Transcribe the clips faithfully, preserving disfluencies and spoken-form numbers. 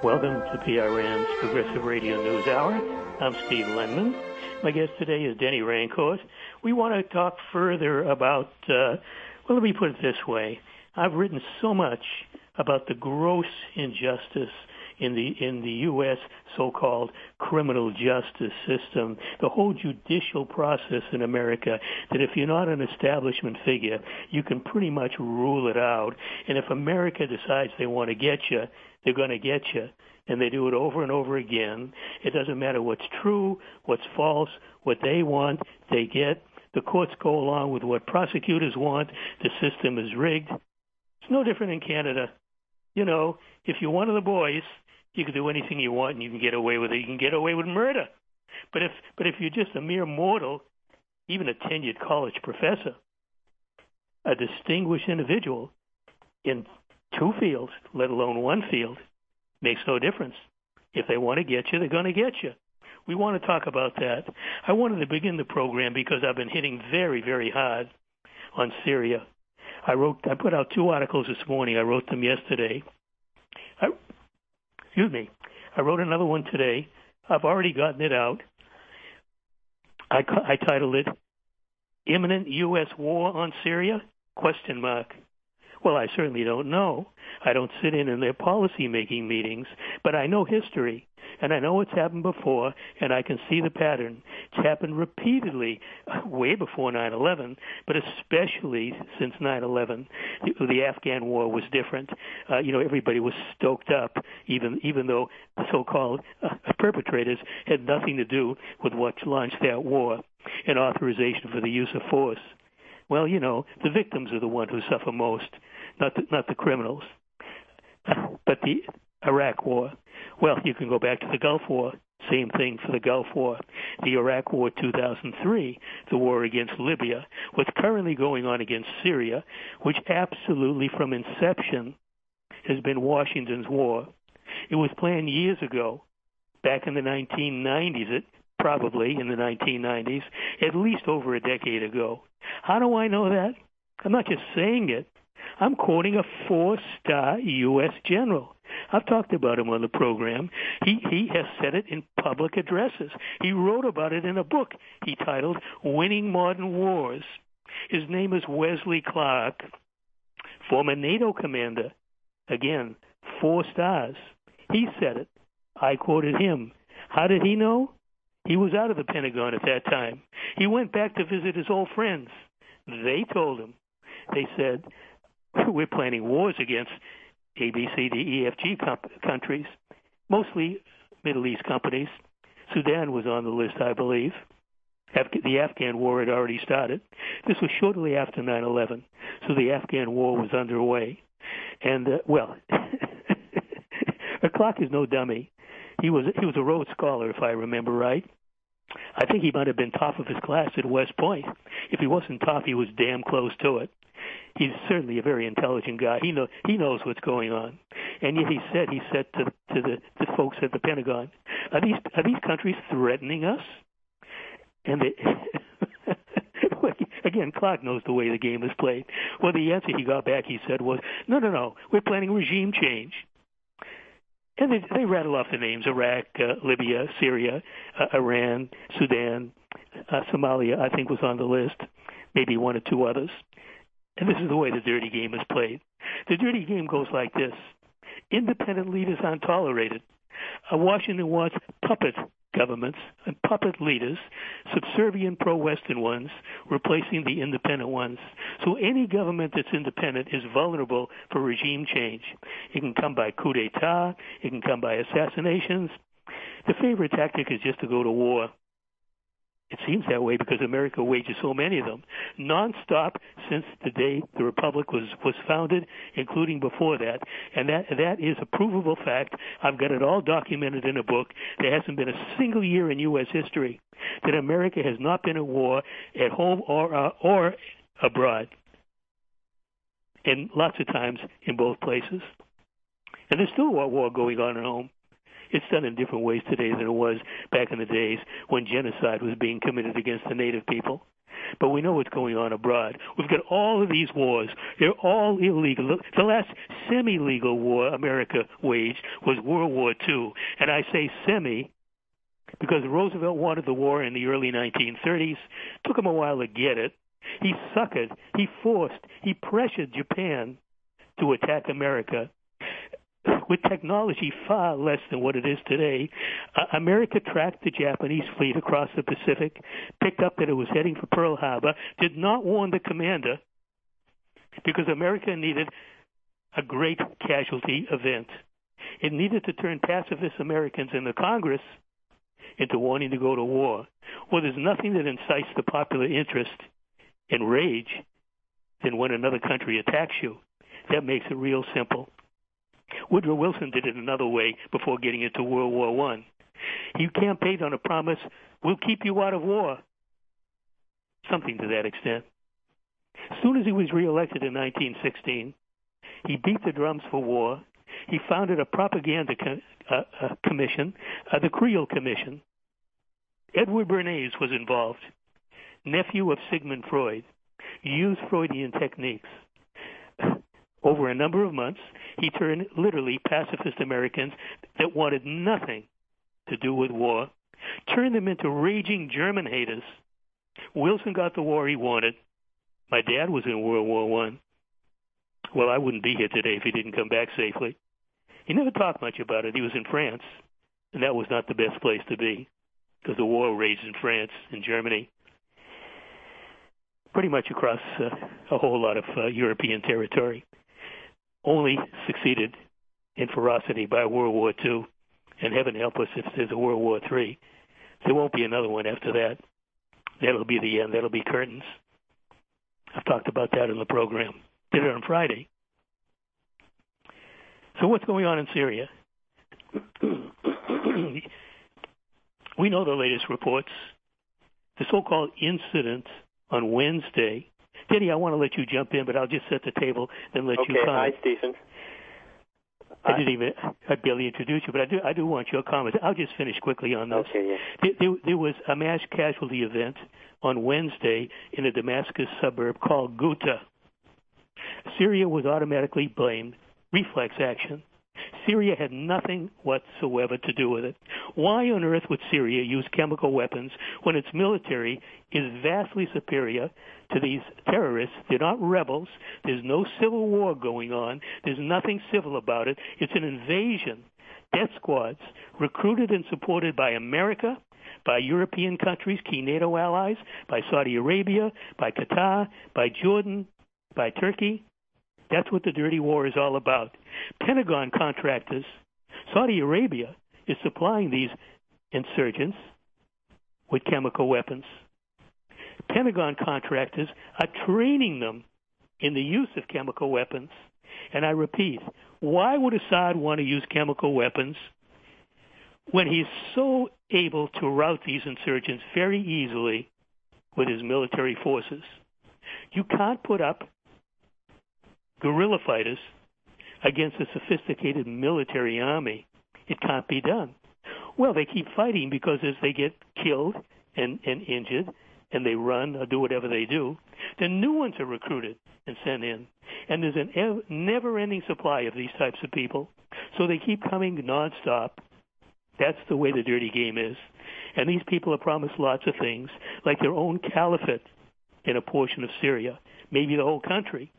Welcome to P R N's Progressive Radio News Hour. I'm Steve Lenman. My guest today is Denny Rancourt. We want to talk further about, uh, well, let me put it this way. I've written so much about the gross injustice in the in the U S so-called criminal justice system, the whole judicial process in America, that if you're not an establishment figure, you can pretty much rule it out. And if America decides they want to get you, they're going to get you. And they do it over and over again. It doesn't matter what's true, what's false, what they want, they get. The courts go along with what prosecutors want. The system is rigged. It's no different in Canada. You know, if you're one of the boys, you can do anything you want and you can get away with it. You can get away with murder. But if but if you're just a mere mortal, even a tenured college professor, a distinguished individual in two fields, let alone one field, makes no difference. If they want to get you, they're going to get you. We want to talk about that. I wanted to begin the program because I've been hitting very, very hard on Syria. I wrote, I put out two articles this morning. I wrote them yesterday. I, excuse me. I wrote another one today. I've already gotten it out. I, I titled it, Imminent U S War on Syria? Question mark. Well, I certainly don't know. I don't sit in in their policy-making meetings, but I know history, and I know what's happened before, and I can see the pattern. It's happened repeatedly, way before nine eleven, but especially since nine eleven. The, the Afghan war was different. Uh, you know, everybody was stoked up, even even though the so-called uh, perpetrators had nothing to do with what launched that war and authorization for the use of force. Well, you know, the victims are the ones who suffer most, not the, not the criminals. But the Iraq War, well, you can go back to the Gulf War. Same thing for the Gulf War. The Iraq War two thousand three, the war against Libya, what's currently going on against Syria, which absolutely from inception has been Washington's war. It was planned years ago, back in the nineteen nineties, it, probably in the nineteen nineties, at least over a decade ago. How do I know that? I'm not just saying it. I'm quoting a four-star U S general. I've talked about him on the program. He he has said it in public addresses. He wrote about it in a book he titled Winning Modern Wars. His name is Wesley Clark, former NATO commander. Again, four stars. He said it. I quoted him. How did he know? He was out of the Pentagon at that time. He went back to visit his old friends. They told him. They said, we're planning wars against A, B, C, D, E, F, G comp- countries, mostly Middle East companies. Sudan was on the list, I believe. Af- the Afghan war had already started. This was shortly after nine eleven, so the Afghan war was underway. And, uh, well, Clark is no dummy. He was he was a Rhodes Scholar, if I remember right. I think he might have been top of his class at West Point. If he wasn't top, he was damn close to it. He's certainly a very intelligent guy. He know he knows what's going on, and yet he said he said to to the, the folks at the Pentagon, "Are these are these countries threatening us?" And they, again, Clark knows the way the game is played. Well, the answer he got back, he said, was, "No, no, no. We're planning regime change." And they, they rattle off the names: Iraq, uh, Libya, Syria, uh, Iran, Sudan, uh, Somalia, I think was on the list, maybe one or two others. And this is the way the dirty game is played. The dirty game goes like this. Independent leaders aren't tolerated. Uh, Washington wants puppet governments and puppet leaders, subservient pro-Western ones, replacing the independent ones. So any government that's independent is vulnerable for regime change. It can come by coup d'etat. It can come by assassinations. The favorite tactic is just to go to war. It seems that way because America wages so many of them, nonstop since the day the Republic was, was founded, including before that. And that that is a provable fact. I've got it all documented in a book. There hasn't been a single year in U S history that America has not been at war at home or uh, or abroad, and lots of times in both places. And there's still a war going on at home. It's done in different ways today than it was back in the days when genocide was being committed against the native people. But we know what's going on abroad. We've got all of these wars. They're all illegal. The last semi-legal war America waged was World War Two. And I say semi because Roosevelt wanted the war in the early nineteen thirties. Took him a while to get it. He suckered, he forced, he pressured Japan to attack America. With technology far less than what it is today, uh, America tracked the Japanese fleet across the Pacific, picked up that it was heading for Pearl Harbor, did not warn the commander because America needed a great casualty event. It needed to turn pacifist Americans in the Congress into wanting to go to war. Well, there's nothing that incites the popular interest and rage than when another country attacks you. That makes it real simple. Woodrow Wilson did it another way before getting into World War One. He campaigned on a promise, we'll keep you out of war. Something to that extent. As soon as he was reelected in nineteen sixteen, he beat the drums for war. He founded a propaganda co- uh, uh, commission, uh, the Creel Commission. Edward Bernays was involved, nephew of Sigmund Freud. He used Freudian techniques. Over a number of months, he turned literally pacifist Americans that wanted nothing to do with war, turned them into raging German haters. Wilson got the war he wanted. My dad was in World War One. Well, I wouldn't be here today if he didn't come back safely. He never talked much about it. He was in France, and that was not the best place to be because the war raged in France and Germany, pretty much across uh, a whole lot of uh, European territory. Only succeeded in ferocity by World War Two, and heaven help us if there's a World War Three. There won't be another one after that. That'll be the end. That'll be curtains. I've talked about that in the program. Did it on Friday. So what's going on in Syria? We know the latest reports. The so-called incident on Wednesday. Denny, I want to let you jump in, but I'll just set the table and let okay, you comment. Hi, Stephen. I didn't even, I barely introduce you, but I do, I do want your comments. I'll just finish quickly on this. Okay, yeah. There, there, there was a mass casualty event on Wednesday in a Damascus suburb called Ghouta. Syria was automatically blamed. Reflex action. Syria had nothing whatsoever to do with it. Why on earth would Syria use chemical weapons when its military is vastly superior to these terrorists? They're not rebels. There's no civil war going on. There's nothing civil about it. It's an invasion. Death squads recruited and supported by America, by European countries, key NATO allies, by Saudi Arabia, by Qatar, by Jordan, by Turkey. That's what the dirty war is all about. Pentagon contractors, Saudi Arabia is supplying these insurgents with chemical weapons. Pentagon contractors are training them in the use of chemical weapons. And I repeat, why would Assad want to use chemical weapons when he's so able to rout these insurgents very easily with his military forces? You can't put up guerrilla fighters against a sophisticated military army. It can't be done. Well, they keep fighting because as they get killed and, and injured and they run or do whatever they do, then new ones are recruited and sent in. And there's an ev- never-ending supply of these types of people. So they keep coming nonstop. That's the way the dirty game is. And these people are promised lots of things, like their own caliphate in a portion of Syria, maybe the whole country.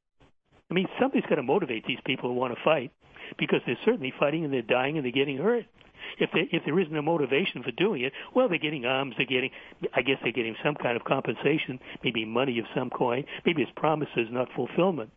I mean, something's got to motivate these people who want to fight, because they're certainly fighting and they're dying and they're getting hurt. If they, if there isn't a motivation for doing it, well, they're getting arms, they're getting, I guess they're getting some kind of compensation, maybe money of some kind, maybe it's promises, not fulfillment.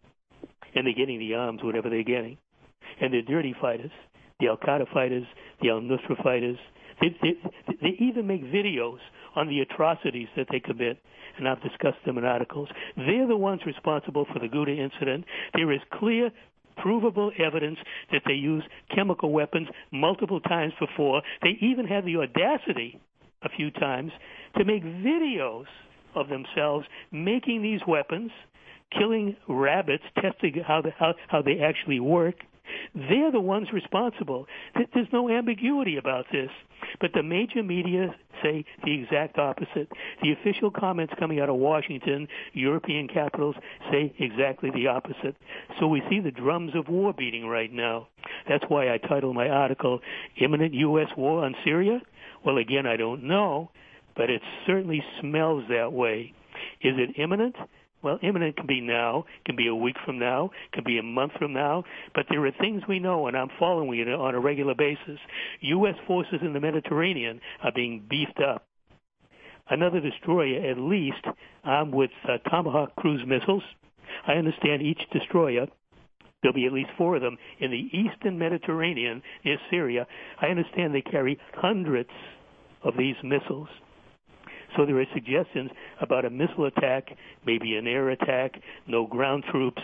And they're getting the arms, whatever they're getting. And they're dirty fighters, the Al-Qaeda fighters, the Al-Nusra fighters. They, they, they even make videos on the atrocities that they commit, and I've discussed them in articles. They're the ones responsible for the Ghouta incident. There is clear, provable evidence that they used chemical weapons multiple times before. They even had the audacity a few times to make videos of themselves making these weapons, killing rabbits, testing how, the, how, how they actually work. They're the ones responsible. There's no ambiguity about this. But the major media say the exact opposite. The official comments coming out of Washington, European capitals, say exactly the opposite. So we see the drums of war beating right now. That's why I titled my article, Imminent U S War on Syria? Well, again, I don't know, but it certainly smells that way. Is it imminent? Well, imminent can be now, can be a week from now, can be a month from now, but there are things we know, and I'm following it on a regular basis. U S forces in the Mediterranean are being beefed up. Another destroyer, at least, armed with uh, Tomahawk cruise missiles. I understand each destroyer, there'll be at least four of them, in the eastern Mediterranean near Syria. I understand they carry hundreds of these missiles. So there are suggestions about a missile attack, maybe an air attack, no ground troops.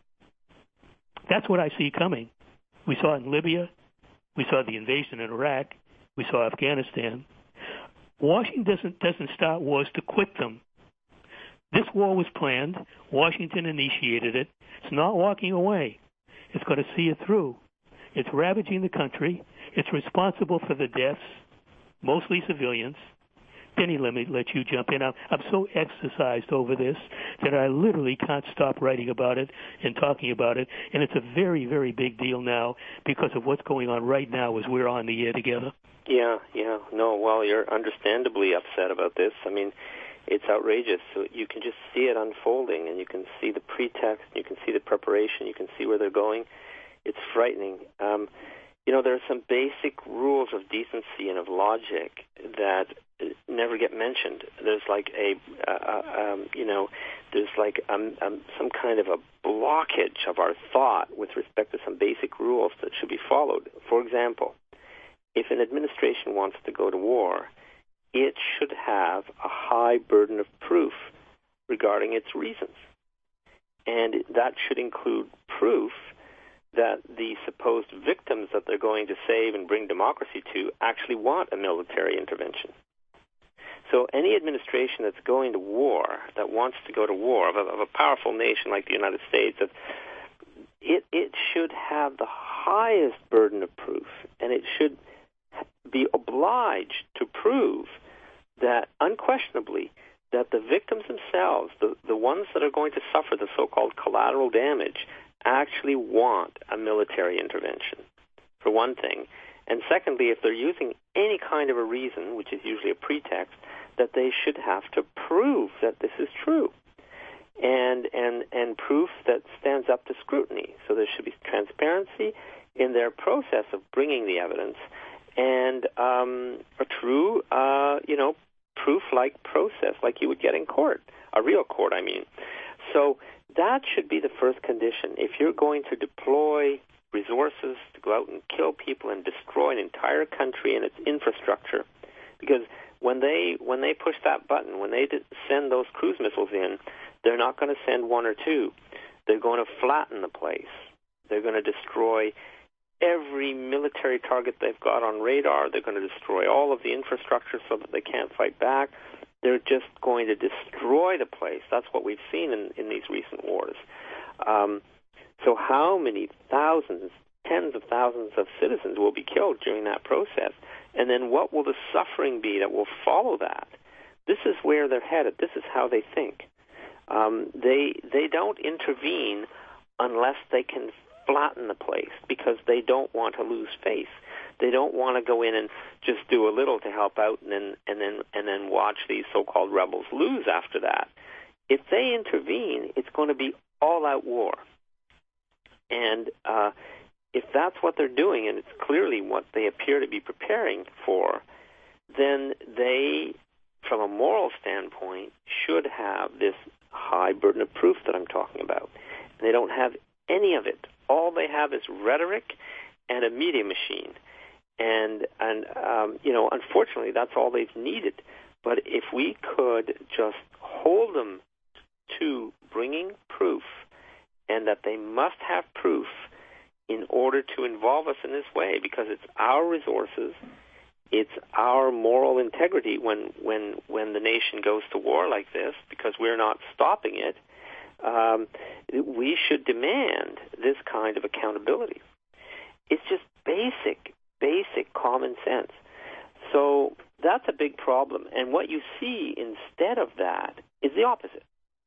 That's what I see coming. We saw it in Libya. We saw the invasion in Iraq. We saw Afghanistan. Washington doesn't, doesn't start wars to quit them. This war was planned. Washington initiated it. It's not walking away. It's going to see it through. It's ravaging the country. It's responsible for the deaths, mostly civilians. Denny, let me let you jump in. I'm, I'm so exercised over this that I literally can't stop writing about it and talking about it. And it's a very, very big deal now because of what's going on right now as we're on the air together. Yeah, yeah. No, well, you're understandably upset about this. I mean, it's outrageous. So you can just see it unfolding, and you can see the pretext, you can see the preparation, you can see where they're going. It's frightening. Um, you know, there are some basic rules of decency and of logic that never get mentioned. There's like a, uh, um, you know, there's like um, um, some kind of a blockage of our thought with respect to some basic rules that should be followed. For example, if an administration wants to go to war, it should have a high burden of proof regarding its reasons. And that should include proof that the supposed victims that they're going to save and bring democracy to actually want a military intervention. So any administration that's going to war, that wants to go to war, of a, of a powerful nation like the United States, it, it should have the highest burden of proof, and it should be obliged to prove that unquestionably that the victims themselves, the, the ones that are going to suffer the so-called collateral damage, actually want a military intervention, for one thing. And secondly, if they're using any kind of a reason, which is usually a pretext, that they should have to prove that this is true, and and and proof that stands up to scrutiny. So there should be transparency in their process of bringing the evidence, and um, a true, uh, you know, proof-like process, like you would get in court, a real court, I mean. So that should be the first condition. If you're going to deploy resources to go out and kill people and destroy an entire country and its infrastructure, because when they when they push that button, when they send those cruise missiles in, they're not going to send one or two. They're going to flatten the place. They're going to destroy every military target they've got on radar. They're going to destroy all of the infrastructure so that they can't fight back. They're just going to destroy the place. That's what we've seen in, in these recent wars. Um, so how many thousands, tens of thousands of citizens will be killed during that process? And then what will the suffering be that will follow that? This is where they're headed. This is how they think. Um, they they don't intervene unless they can flatten the place, because they don't want to lose face. They don't want to go in and just do a little to help out and then and then and then watch these so-called rebels lose after that. If they intervene, it's going to be all-out war. And uh, if that's what they're doing, and it's clearly what they appear to be preparing for, then they, from a moral standpoint, should have this high burden of proof that I'm talking about. And they don't have any of it. All they have is rhetoric and a media machine. And, and um, you know, unfortunately, that's all they've needed. But if we could just hold them to bringing proof, and that they must have proof in order to involve us in this way, because it's our resources, it's our moral integrity when, when, when the nation goes to war like this, because we're not stopping it, um, we should demand this kind of accountability. It's just basic, basic common sense. So that's a big problem. And what you see instead of that is the opposite.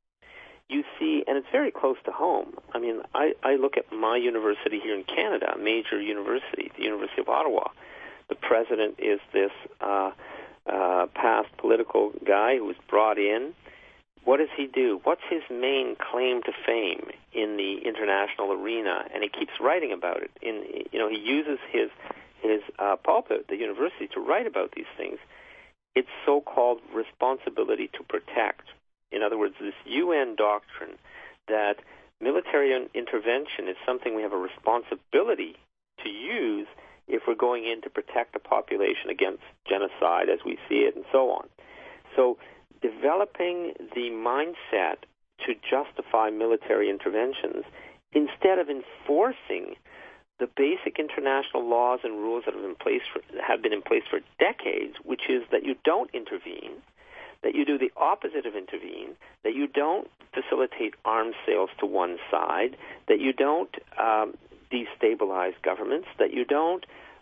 You see, and it's very close to home. I mean, I, I look at my university here in Canada, a major university, the University of Ottawa. The president is this uh, uh, past political guy who was brought in. What does he do? What's his main claim to fame in the international arena? And he keeps writing about it. In you know, he uses his his uh, pulpit, the university, to write about these things. It's so-called responsibility to protect. In other words, this U N doctrine that military intervention is something we have a responsibility to use if we're going in to protect a population against genocide as we see it and so on. So developing the mindset to justify military interventions instead of enforcing the basic international laws and rules that have, in place for, have been in place for decades, which is that you don't intervene, that you do the opposite of intervene, that you don't facilitate arms sales to one side, that you don't um, destabilize governments, that you don't,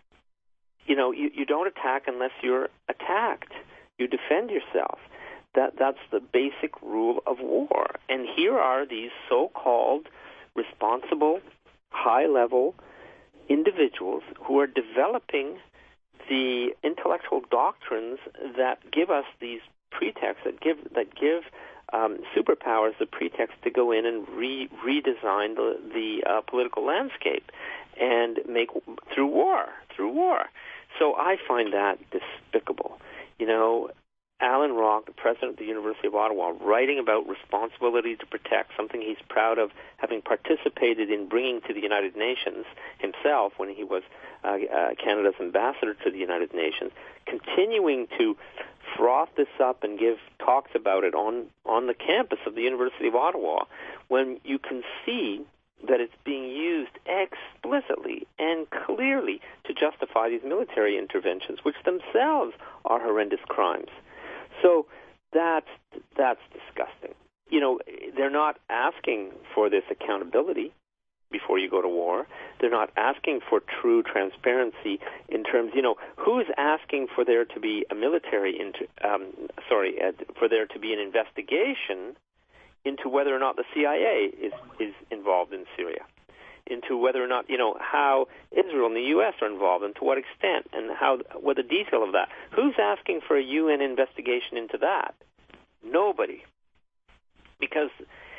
you know, you, you don't attack unless you're attacked. You defend yourself. That that's the basic rule of war. And here are these so-called responsible, high-level individuals who are developing the intellectual doctrines that give us these pretexts, that give that give um, superpowers the pretext to go in and re- redesign the, the uh, political landscape and make through war, through war. So I find that despicable. You know, Alan Rock, the president of the University of Ottawa, writing about responsibility to protect, something he's proud of having participated in bringing to the United Nations himself when he was uh, uh, Canada's ambassador to the United Nations, continuing to froth this up and give talks about it on, on the campus of the University of Ottawa, when you can see that it's being used explicitly and clearly to justify these military interventions, which themselves are horrendous crimes. So that's that's disgusting. You know, they're not asking for this accountability before you go to war. They're not asking for true transparency in terms, you know, who's asking for there to be a military, inter, um, sorry, uh, for there to be an investigation into whether or not the C I A is, is involved in Syria, into whether or not, you know, how Israel and the U S are involved and to what extent, and how, what the detail of that. Who's asking for a U N investigation into that? Nobody. Because,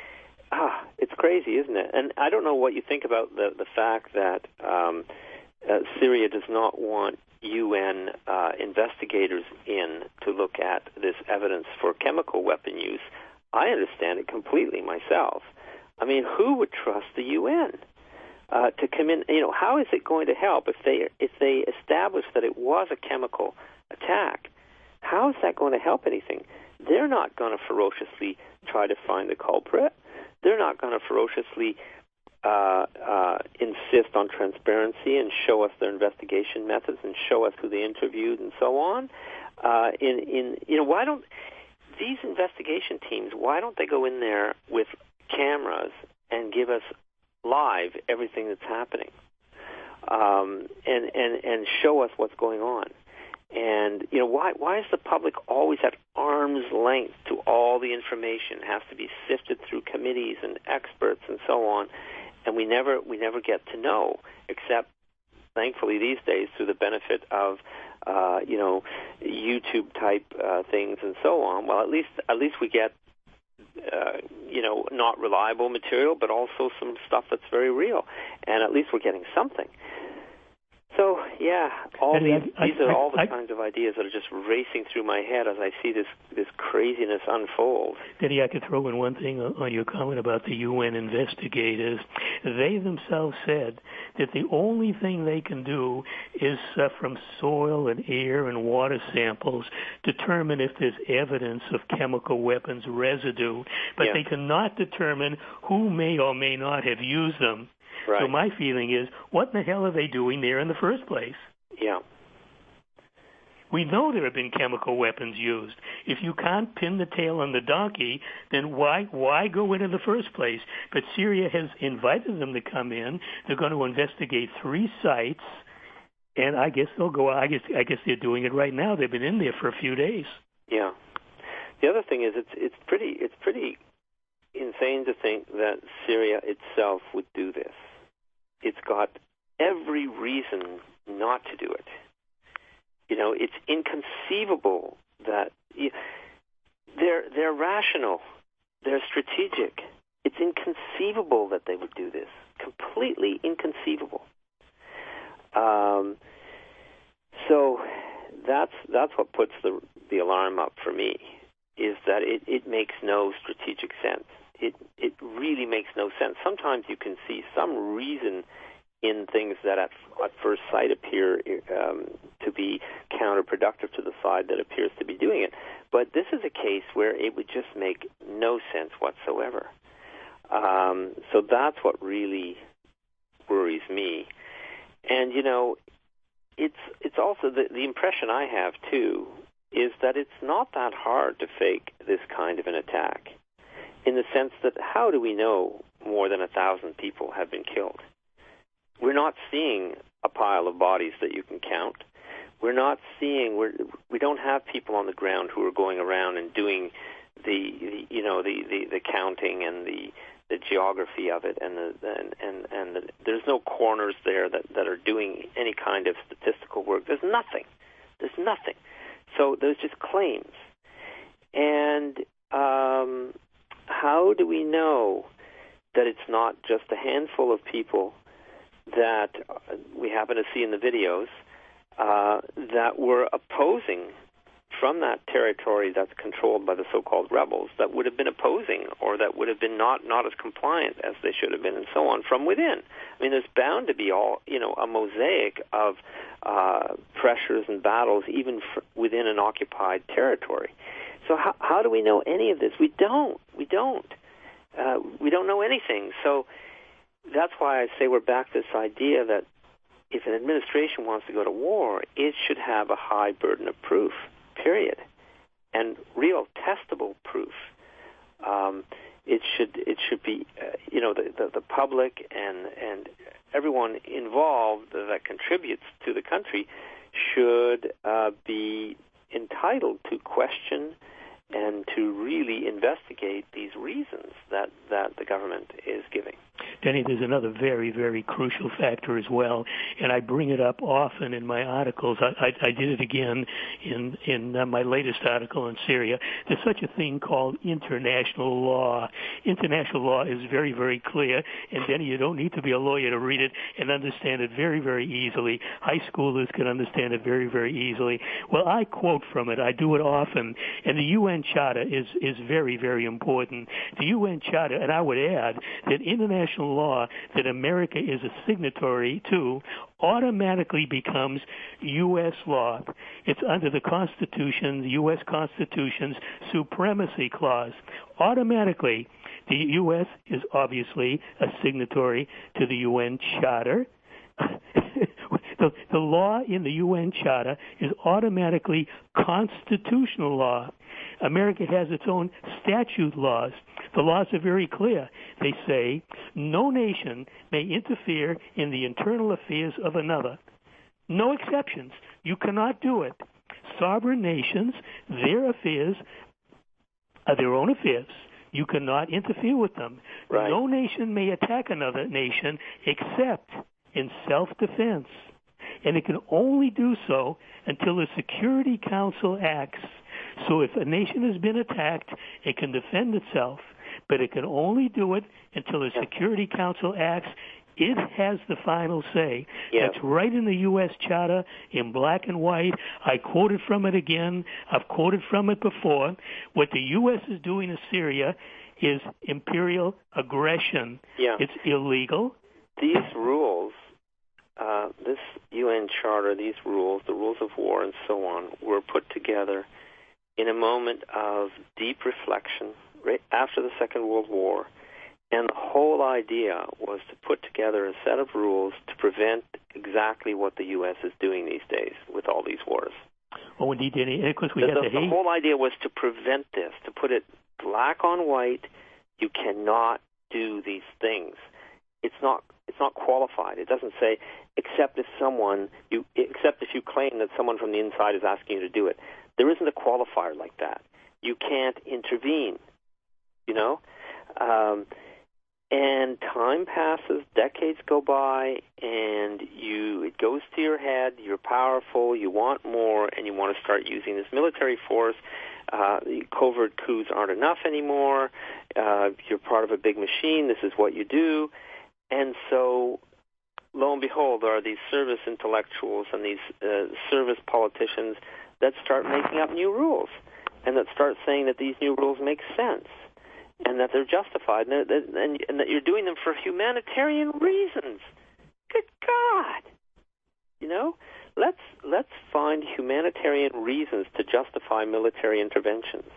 ah, it's crazy, isn't it? And I don't know what you think about the, the fact that um, uh, Syria does not want U N uh, investigators in to look at this evidence for chemical weapon use. I understand it completely myself. I mean, who would trust the U N uh, to come in? You know, how is it going to help if they if they establish that it was a chemical attack? How is that going to help anything? They're not going to ferociously try to find the culprit. They're not going to ferociously uh, uh, insist on transparency and show us their investigation methods and show us who they interviewed and so on. Uh, in in you know, why don't these investigation teams, why don't they go in there with cameras and give us live everything that's happening, um, and, and, and show us what's going on? And, you know, why why is the public always at arm's length to all the information? It has to be sifted through committees and experts and so on, and we never we never get to know, except, thankfully, these days, through the benefit of Uh, you know, YouTube-type uh, things and so on. Well, at least at least we get, uh, you know, not reliable material, but also some stuff that's very real, and at least we're getting something. So, yeah, all Eddie, these, I, these I, are all the I, kinds of ideas that are just racing through my head as I see this, this craziness unfold. Eddie, I could throw in one thing on your comment about the U N investigators. They themselves said that the only thing they can do is, uh, from soil and air and water samples, determine if there's evidence of chemical weapons residue, but yeah. they cannot determine who may or may not have used them. Right. So my feeling is, what in the hell are they doing there in the first place? Yeah. We know there have been chemical weapons used. If you can't pin the tail on the donkey, then why why go in in the first place? But Syria has invited them to come in. They're going to investigate three sites, and I guess they'll go. I guess I guess they're doing it right now. They've been in there for a few days. Yeah. The other thing is, it's it's pretty it's pretty insane to think that Syria itself would do this. It's got every reason not to do it. You know, it's inconceivable that you, they're they're rational, they're strategic. It's inconceivable that they would do this. Completely inconceivable. Um, so that's that's what puts the the alarm up for me, is that it, it makes no strategic sense. It it really makes no sense. Sometimes you can see some reason in things that at, at first sight appear um, to be counterproductive to the side that appears to be doing it. But this is a case where it would just make no sense whatsoever. Um, so that's what really worries me. And, you know, it's it's also the, the impression I have, too, is that it's not that hard to fake this kind of an attack, in the sense that how do we know more than a thousand people have been killed? We're not seeing a pile of bodies that you can count. We're not seeing, we're, we don't have people on the ground who are going around and doing the, the you know, the, the, the counting and the, the geography of it, and the, and and, and the, there's no coroners there that, that are doing any kind of statistical work. There's nothing. There's nothing. So there's just claims. And um, how do we know that it's not just a handful of people that we happen to see in the videos uh, that were opposing from that territory that's controlled by the so-called rebels, that would have been opposing, or that would have been not, not as compliant as they should have been, and so on, from within? I mean, there's bound to be all, you know, a mosaic of uh, pressures and battles, even f- within an occupied territory. So how, how do we know any of this? We don't. We don't. Uh, we don't know anything. So that's why I say we're back to this idea that if an administration wants to go to war, it should have a high burden of proof, period, and real testable proof. Um, it should it should be, uh, you know, the, the, the public and and everyone involved that contributes to the country should uh, be entitled to question and to really investigate these reasons that, that the government is giving. Denny, there's another very, very crucial factor as well, and I bring it up often in my articles. I, I, I did it again in, in uh, my latest article on Syria. There's such a thing called international law. International law is very, very clear, and Denny, you don't need to be a lawyer to read it and understand it very, very easily. High schoolers can understand it very, very easily. Well, I quote from it. I do it often, and the U N Charter is, is very, very important. The U N Charter, and I would add that international law that America is a signatory to automatically becomes U S law. It's under the Constitution, the U S Constitution's Supremacy Clause. Automatically, the U S is obviously a signatory to the U N Charter. the, the law in the U N Charter is automatically constitutional law. America has its own statute laws. The laws are very clear. They say no nation may interfere in the internal affairs of another. No exceptions. You cannot do it. Sovereign nations, their affairs are their own affairs. You cannot interfere with them. Right. No nation may attack another nation except in self-defense. And it can only do so until the Security Council acts. So if a nation has been attacked, it can defend itself, but it can only do it until the Security Council acts. It has the final say. Yeah. That's right in the U S Charter in black and white. I quoted from it again. I've quoted from it before. What the U S is doing to Syria is imperial aggression. Yeah. It's illegal. These rules, uh, this U N Charter, these rules, the rules of war and so on, were put together in a moment of deep reflection right after the Second World War. And the whole idea was to put together a set of rules to prevent exactly what the U S is doing these days with all these wars. Oh, indeed, Danny. Of course, we the, had the, the, the whole idea was to prevent this, to put it black on white. You cannot do these things. It's not. It's not qualified. It doesn't say except if someone you except if you claim that someone from the inside is asking you to do it. There isn't a qualifier like that. You can't intervene. You know, um, and time passes, decades go by, and you it goes to your head. You're powerful. You want more, and you want to start using this military force. Uh, the covert coups aren't enough anymore. Uh, you're part of a big machine. This is what you do. And so, lo and behold, there are these service intellectuals and these uh, service politicians that start making up new rules and that start saying that these new rules make sense and that they're justified and that, and, and that you're doing them for humanitarian reasons. Good God! You know? Let's let's find humanitarian reasons to justify military interventions.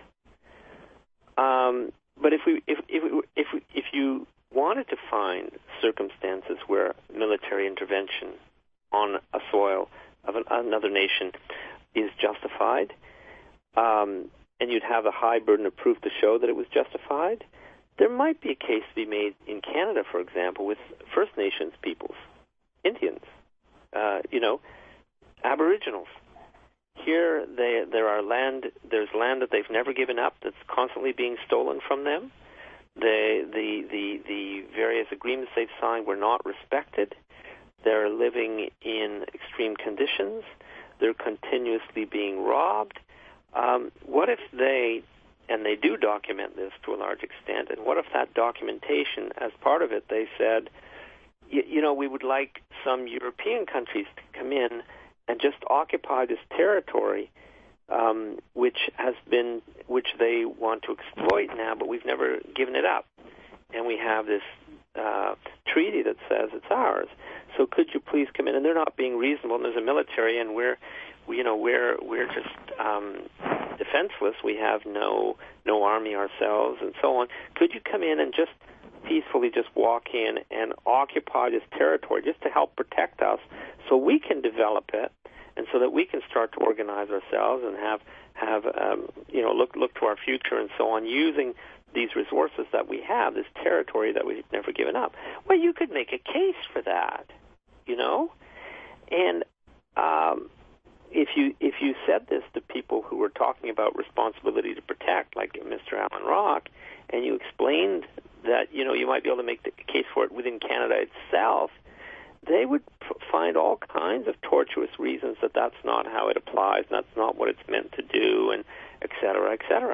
Um, but if we if if we, if we, if you wanted to find circumstances where military intervention on a soil of an, another nation is justified, um, and you'd have a high burden of proof to show that it was justified, there might be a case to be made in Canada, for example, with First Nations peoples, Indians, uh, you know. Aboriginals. Here, they, there are land. There's land that they've never given up. That's constantly being stolen from them. They, the the the various agreements they've signed were not respected. They're living in extreme conditions. They're continuously being robbed. Um, what if they, and they do document this to a large extent, and what if that documentation, as part of it, they said, you, you know, we would like some European countries to come in and just occupy this territory, um, which has been, which they want to exploit now, but we've never given it up. And we have this uh, treaty that says it's ours. So could you please come in? And they're not being reasonable. And there's a military, and we're, we, you know, we're we're just um, defenseless. We have no no army ourselves, and so on. Could you come in and just peacefully just walk in and occupy this territory just to help protect us so we can develop it and so that we can start to organize ourselves and have, have um, you know, look look to our future and so on, using these resources that we have, this territory that we've never given up. Well, you could make a case for that, you know? And um, if you if you said this to people who were talking about responsibility to protect, like Mister Alan Rock, and you explained that, you know, you might be able to make the case for it within Canada itself, they would p- find all kinds of tortuous reasons that that's not how it applies, and that's not what it's meant to do, and et cetera, et cetera.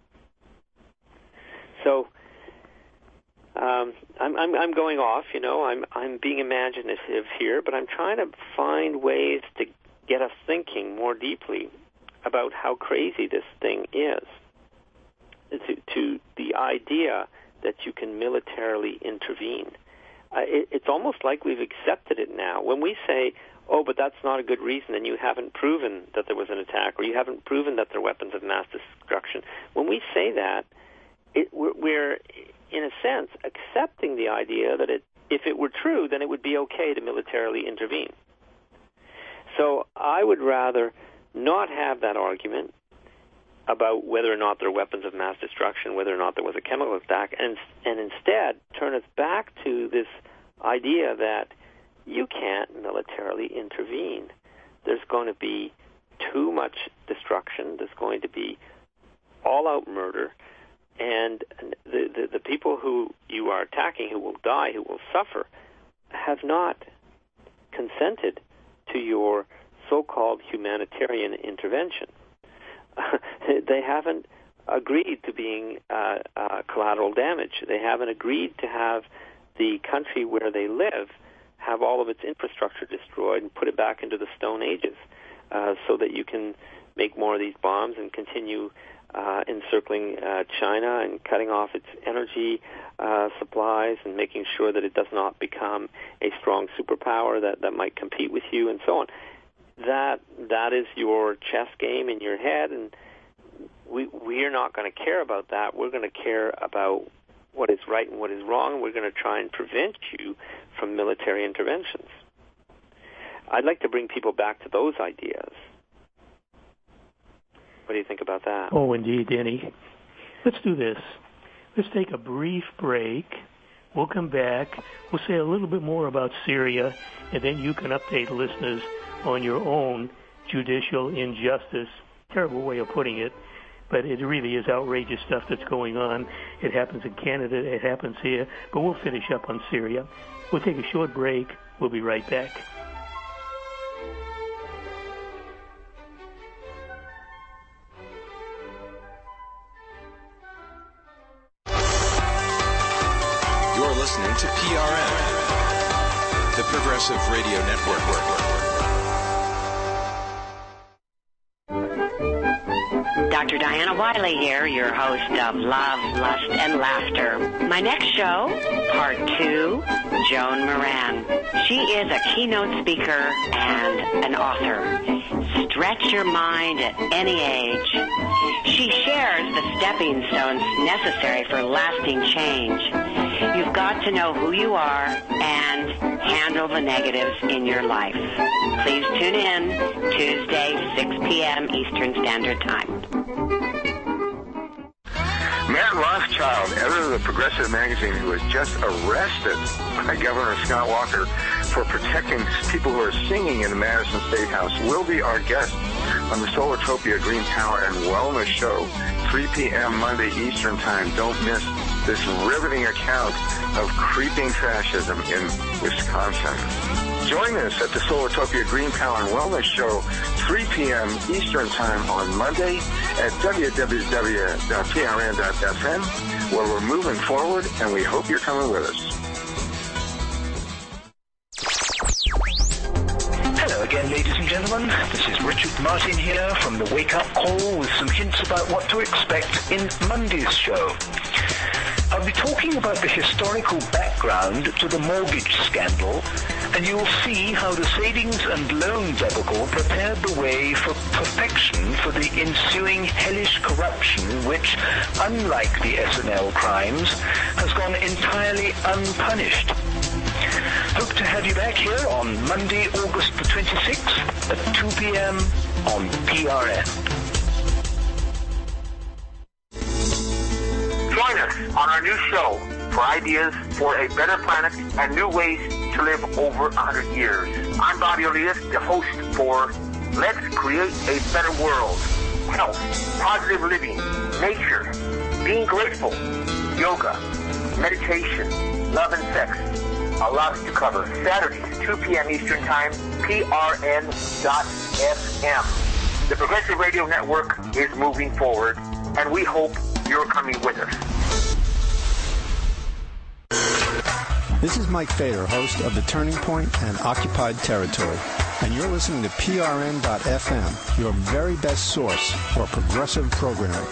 So um, I'm, I'm, I'm going off, you know, I'm, I'm being imaginative here, but I'm trying to find ways to get us thinking more deeply about how crazy this thing is, to, to the idea that you can militarily intervene. Uh, it, it's almost like we've accepted it now. When we say, oh, but that's not a good reason, and you haven't proven that there was an attack, or you haven't proven that they're weapons of mass destruction, when we say that, it, we're, we're, in a sense, accepting the idea that it, if it were true, then it would be okay to militarily intervene. So I would rather not have that argument about whether or not they're weapons of mass destruction, whether or not there was a chemical attack, and and instead turn us back to this idea that you can't militarily intervene. There's going to be too much destruction. There's going to be all-out murder, and the, the, the people who you are attacking, who will die, who will suffer, have not consented to your so-called humanitarian intervention. They haven't agreed to being uh, uh, collateral damage. They haven't agreed to have the country where they live have all of its infrastructure destroyed and put it back into the Stone Ages, uh, so that you can make more of these bombs and continue uh, encircling uh, China and cutting off its energy uh, supplies and making sure that it does not become a strong superpower that, that might compete with you, and so on. That that is your chess game in your head, and we we're not going to care about that. We're going to care about what is right and what is wrong. We're going to try and prevent you from military interventions. I'd like to bring people back to those ideas. What do you think about that? Oh, indeed, Denny. Let's do this. Let's take a brief break. We'll come back. We'll say a little bit more about Syria, and then you can update listeners on your own judicial injustice. Terrible way of putting it, but it really is outrageous stuff that's going on. It happens in Canada. It happens here. But we'll finish up on Syria. We'll take a short break. We'll be right back. You're listening to P R N, the Progressive Radio Network. Doctor Diana Wiley here, your host of Love, Lust, and Laughter. My next show, Part two, Joan Moran. She is a keynote speaker and an author. Stretch your mind at any age. She shares the stepping stones necessary for lasting change. You've got to know who you are and handle the negatives in your life. Please tune in Tuesday, six p.m. Eastern Standard Time. Matt Rothschild, editor of Progressive Magazine, who was just arrested by Governor Scott Walker for protecting people who are singing in the Madison State House, will be our guest on the Solartopia Green Power and Wellness Show, three p.m. Monday Eastern Time. Don't miss this riveting account of creeping fascism in Wisconsin. Join us at the Solartopia Green Power and Wellness Show, three p.m. Eastern Time on Monday at w w w dot p r n dot f m, where we're moving forward, and we hope you're coming with us. Hello again, ladies and gentlemen. This is Richard Martin here from the Wake Up Call with some hints about what to expect in Monday's show. I'll be talking about the historical background to the mortgage scandal, and you'll see how the savings and loan debacle prepared the way for perfection for the ensuing hellish corruption which, unlike the S and L crimes, has gone entirely unpunished. Hope to have you back here on Monday, August the twenty-sixth at two p.m. on P R N. Join us on our new show for ideas for a better planet and new ways to live over one hundred years. I'm Bobby Elias, the host for Let's Create a Better World. Health, positive living, nature, being grateful, yoga, meditation, love and sex. A lot to cover. Saturdays, two p.m. Eastern Time, P R N dot F M. The Progressive Radio Network is moving forward, and we hope you're coming with us. This is Mike Fader, host of The Turning Point and Occupied Territory, and you're listening to P R N dot F M, your very best source for progressive programming.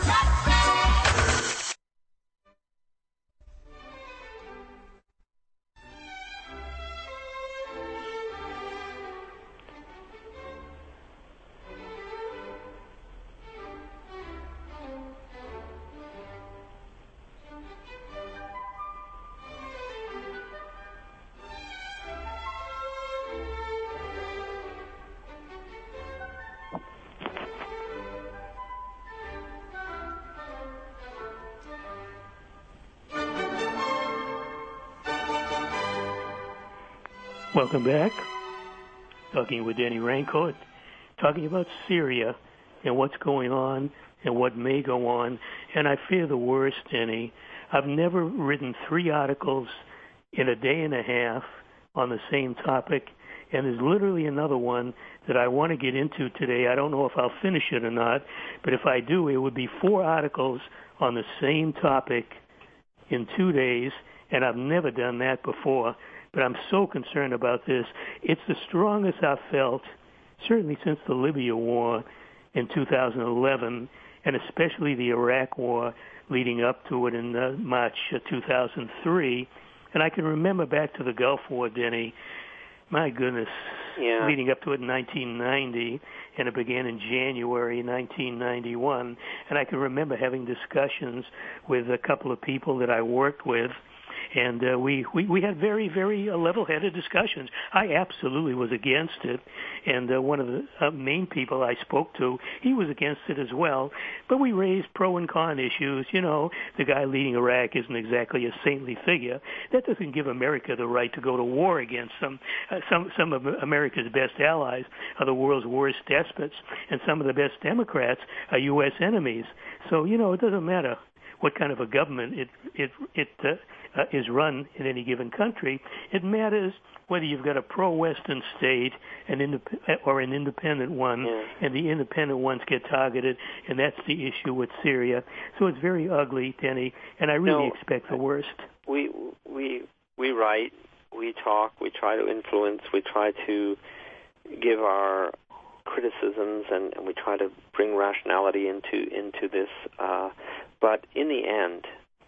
Welcome back. Talking with Denny Rancourt, talking about Syria and what's going on and what may go on. And I fear the worst, Denny. I've never written three articles in a day and a half on the same topic, and there's literally another one that I want to get into today. I don't know if I'll finish it or not, but if I do, it would be four articles on the same topic in two days, and I've never done that before. But I'm so concerned about this. It's the strongest I've felt, certainly since the Libya war in two thousand eleven, and especially the Iraq war leading up to it in uh, March uh, two thousand three. And I can remember back to the Gulf War, Denny, my goodness, yeah. leading up to it in nineteen ninety, and it began in January nineteen ninety-one. And I can remember having discussions with a couple of people that I worked with, And uh, we, we, we had very, very uh, level-headed discussions. I absolutely was against it, and uh, one of the uh, main people I spoke to, he was against it as well. But we raised pro and con issues. You know, the guy leading Iraq isn't exactly a saintly figure. That doesn't give America the right to go to war against some, uh, some, some of America's best allies are the world's worst despots, and some of the best Democrats are U S enemies. So, you know, it doesn't matter what kind of a government it it it uh, uh, is run in any given country. It matters whether you've got a pro-Western state an indep- or an independent one, yeah. and the independent ones get targeted, and that's the issue with Syria. So it's very ugly, Denny, and I really no, expect the worst. We we we write, we talk, we try to influence, we try to give our criticisms, and, and we try to bring rationality into into this. Uh, but in the end,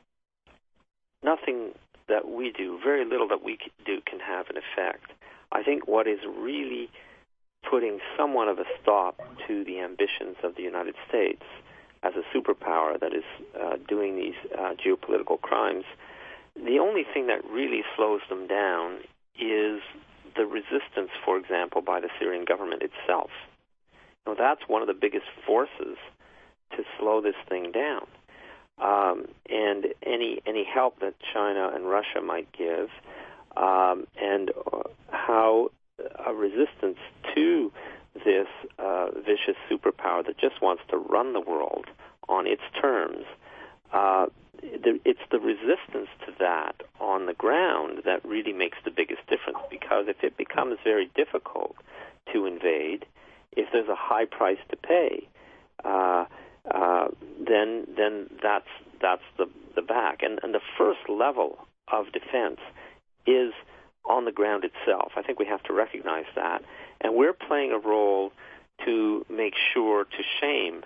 nothing that we do, very little that we do, can have an effect. I think what is really putting somewhat of a stop to the ambitions of the United States as a superpower that is uh, doing these uh, geopolitical crimes, the only thing that really slows them down is the resistance, for example, by the Syrian government itself. Now, that's one of the biggest forces to slow this thing down. Um, and any any help that China and Russia might give, um, and uh, how a resistance to this uh, vicious superpower that just wants to run the world on its terms, uh, the, it's the resistance to that on the ground that really makes the biggest difference, because if it becomes very difficult to invade, if there's a high price to pay, uh, uh, then then that's that's the the back. And, and the first level of defense is on the ground itself. I think we have to recognize that. And we're playing a role to make sure to shame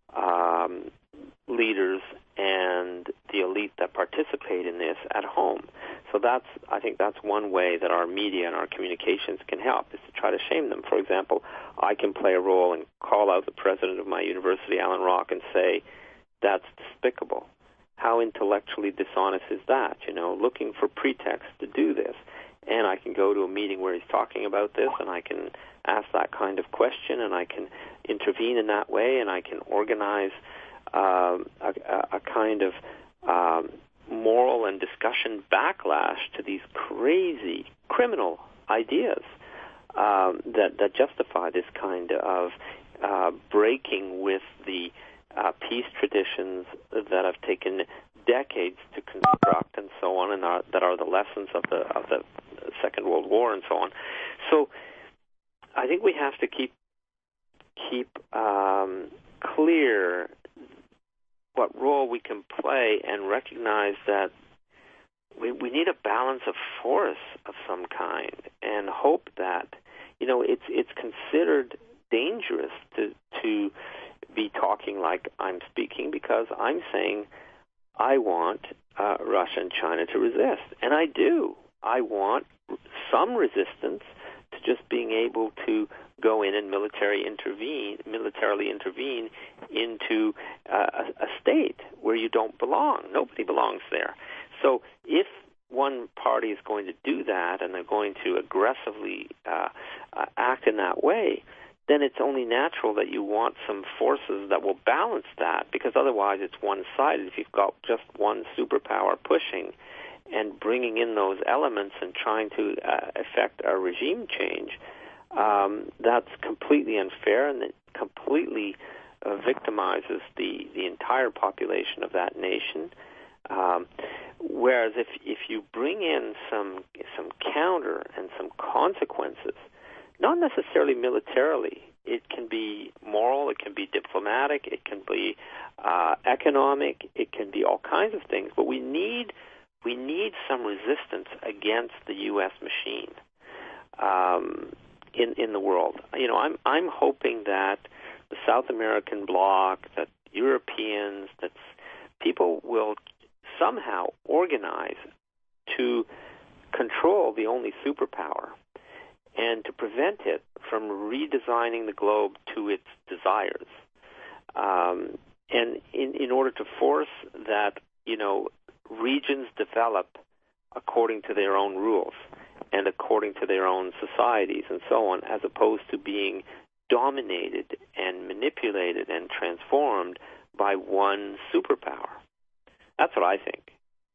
um, leaders and the elite that participate in this at home. So that's, I think that's one way that our media and our communications can help, is to try to shame them. For example, I can play a role and call out the president of my university, Alan Rock, and say, that's despicable. How intellectually dishonest is that? You know, looking for pretexts to do this. And I can go to a meeting where he's talking about this, and I can ask that kind of question, and I can intervene in that way, and I can organize um, a, a kind of um, moral and discussion backlash to these crazy criminal ideas um, that, that justify this kind of uh, breaking with the uh, peace traditions that have taken decades to construct and so on, and are, that are the lessons of the of the Second World War and so on. So I think we have to keep keep um, clear what role we can play, and recognize that we, we need a balance of force of some kind, and hope that, you know, it's it's considered dangerous to to be talking like I'm speaking, because I'm saying I want uh, Russia and China to resist, and I do. I want some resistance to just being able to go in and military intervene, militarily intervene into uh, a, a state where you don't belong. Nobody belongs there. So if one party is going to do that, and they're going to aggressively uh, uh, act in that way, then it's only natural that you want some forces that will balance that, because otherwise it's one-sided. If you've got just one superpower pushing and bringing in those elements and trying to uh, effect a regime change, um, that's completely unfair, and it completely uh, victimizes the, the entire population of that nation. Um, whereas if if you bring in some some counter and some consequences, not necessarily militarily, it can be moral, it can be diplomatic, it can be uh, economic, it can be all kinds of things, but we need we need some resistance against the U S machine um, in in the world. You know, I'm I'm hoping that the South American bloc, that Europeans, that people will somehow organize to control the only superpower, and to prevent it from redesigning the globe to its desires. Um, and in, in order to force that, you know, regions develop according to their own rules and according to their own societies and so on, as opposed to being dominated and manipulated and transformed by one superpower. That's what I think.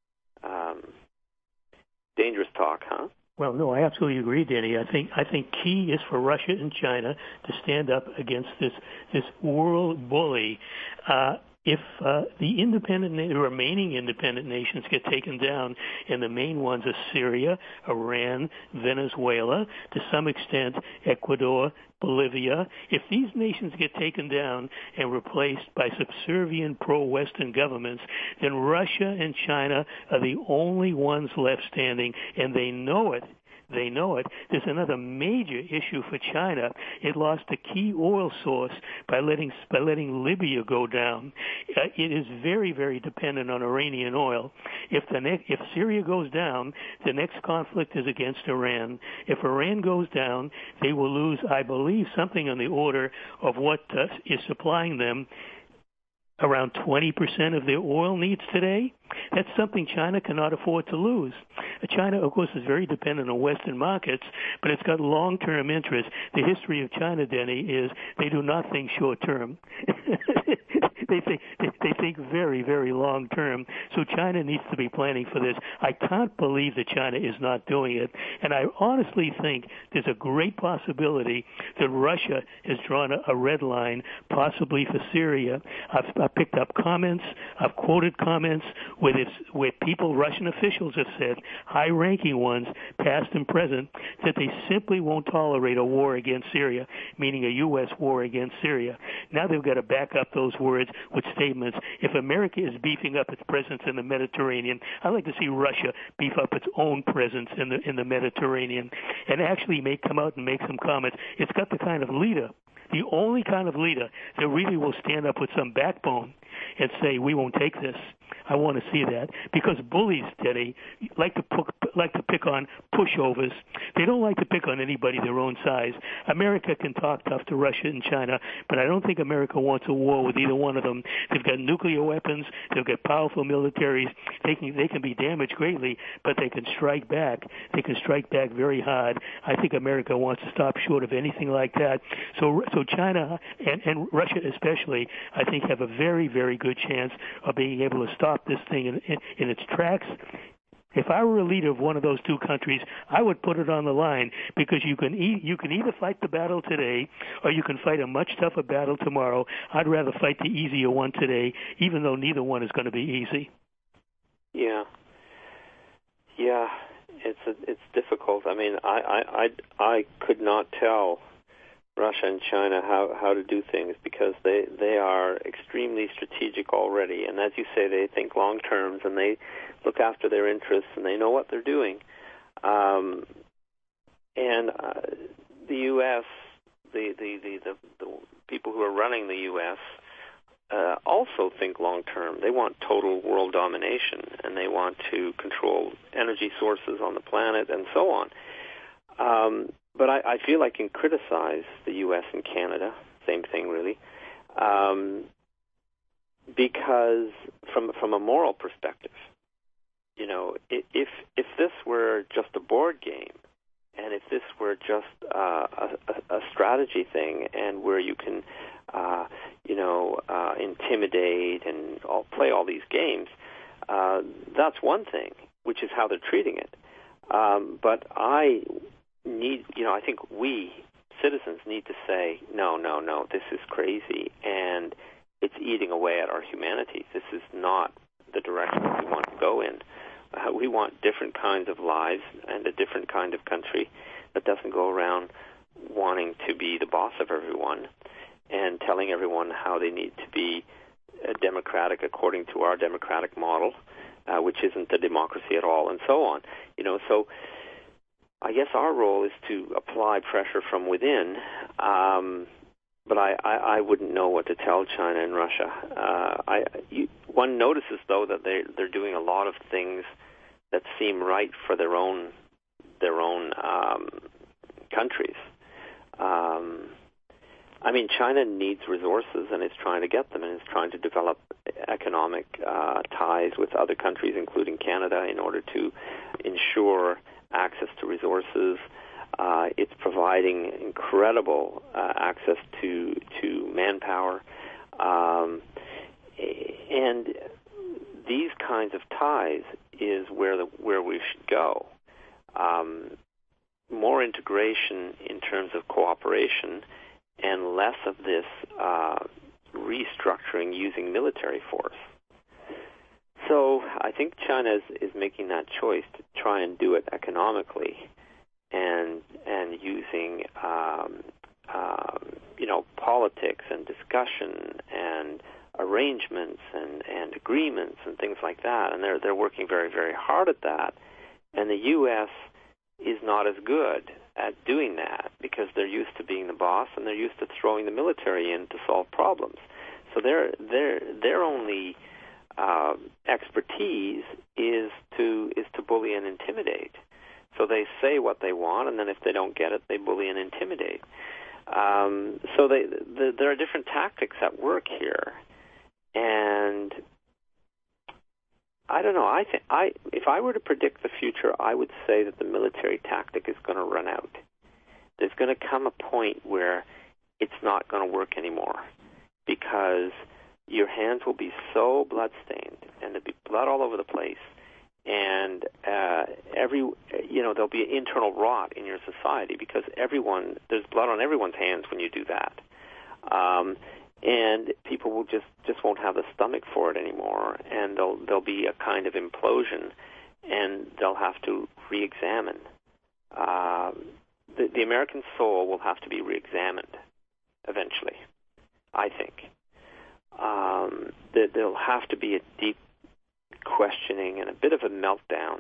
Um, dangerous talk, huh? Well, no, I absolutely agree, Danny. I think I think key is for Russia and China to stand up against this this world bully. Uh, if uh, the independent, the remaining independent nations get taken down, and the main ones are Syria, Iran, Venezuela, to some extent Ecuador, Bolivia, if these nations get taken down and replaced by subservient pro-Western governments, then Russia and China are the only ones left standing, and they know it. They know it. There's another major issue for China. It lost a key oil source by letting by letting Libya go down. Uh, it is very, very dependent on Iranian oil. If the ne- if Syria goes down, the next conflict is against Iran. If Iran goes down, they will lose, I believe, something on the order of what uh, is supplying them around twenty percent of their oil needs today. That's something China cannot afford to lose. China, of course, is very dependent on Western markets, but it's got long-term interests. The history of China, Denny, is they do not think short-term. They think they, they think very, very long term. So China needs to be planning for this. I can't believe that China is not doing it, and I honestly think there's a great possibility that Russia has drawn a, a red line, possibly for Syria. I've, I've picked up comments, I've quoted comments where it's, where people, Russian officials, have said, high-ranking ones, past and present, that they simply won't tolerate a war against Syria, meaning a U S war against Syria. Now they've got to back up those words with statements. If America is beefing up its presence in the Mediterranean, I'd like to see Russia beef up its own presence in the in the Mediterranean, and actually may come out and make some comments. It's got the kind of leader, the only kind of leader that really will stand up with some backbone and say, we won't take this. I want to see that, because bullies, Teddy, like to pick, like to pick on pushovers. They don't like to pick on anybody their own size. America can talk tough to Russia and China, but I don't think America wants a war with either one of them. They've got nuclear weapons. They've got powerful militaries. They can they can be damaged greatly, but they can strike back. They can strike back very hard. I think America wants to stop short of anything like that. So so China and, and Russia especially, I think, have a very, very good chance of being able to stop this thing in, in, in its tracks. If I were a leader of one of those two countries, I would put it on the line, because you can e- you can either fight the battle today or you can fight a much tougher battle tomorrow. I'd rather fight the easier one today, even though neither one is going to be easy. Yeah, yeah, it's a, it's difficult. I mean, I, I I I could not tell Russia and China how, how to do things, because they, they are extremely strategic already. And as you say, they think long terms, and they look after their interests, and they know what they're doing. Um, and uh, the U S, the, the, the, the, the people who are running the U S uh, also think long term. They want total world domination, and they want to control energy sources on the planet and so on. Um, But I, I feel I can criticize the U S and Canada, same thing really, um, because from from a moral perspective, you know, if if this were just a board game, and if this were just uh, a, a strategy thing, and where you can, uh, you know, uh, intimidate and all, play all these games, uh, that's one thing, which is how they're treating it. Um, but I. Need you know I think we citizens need to say, no, no, no, this is crazy, and it's eating away at our humanity. This is not the direction we want to go in. Uh, we want different kinds of lives and a different kind of country that doesn't go around wanting to be the boss of everyone and telling everyone how they need to be uh, democratic according to our democratic model, uh, which isn't a democracy at all, and so on. You know, so I guess our role is to apply pressure from within, um, but I, I, I wouldn't know what to tell China and Russia. Uh, I, you, one notices, though, that they, they're doing a lot of things that seem right for their own their own um, countries. Um, I mean, China needs resources, and is trying to get them, and is trying to develop economic uh, ties with other countries, including Canada, in order to ensure access to resources. Uh, it's providing incredible uh, access to to manpower, um, and these kinds of ties is where the where we should go. Um, more integration in terms of cooperation, and less of this uh, restructuring using military force. So I think China is, is making that choice to try and do it economically, and and using um, um, you know politics and discussion and arrangements and, and agreements and things like that, and they're they're working very very hard at that, and the U S is not as good at doing that because they're used to being the boss and they're used to throwing the military in to solve problems. So their their their only uh, expertise is to is to bully and intimidate. So they say what they want, and then if they don't get it, they bully and intimidate. Um, so they, the, there are different tactics at work here, and I don't know. I think I, if I were to predict the future, I would say that the military tactic is going to run out. There's going to come a point where it's not going to work anymore, because your hands will be so blood-stained, and there'll be blood all over the place, and uh, every, you know, there'll be an internal rot in your society because everyone, there's blood on everyone's hands when you do that. Um, and people will just, just won't have the stomach for it anymore, and there'll, there'll be a kind of implosion, and they'll have to re-examine. Uh, the, the American soul will have to be re-examined eventually, I think. Um, there, there'll have to be a deep questioning and a bit of a meltdown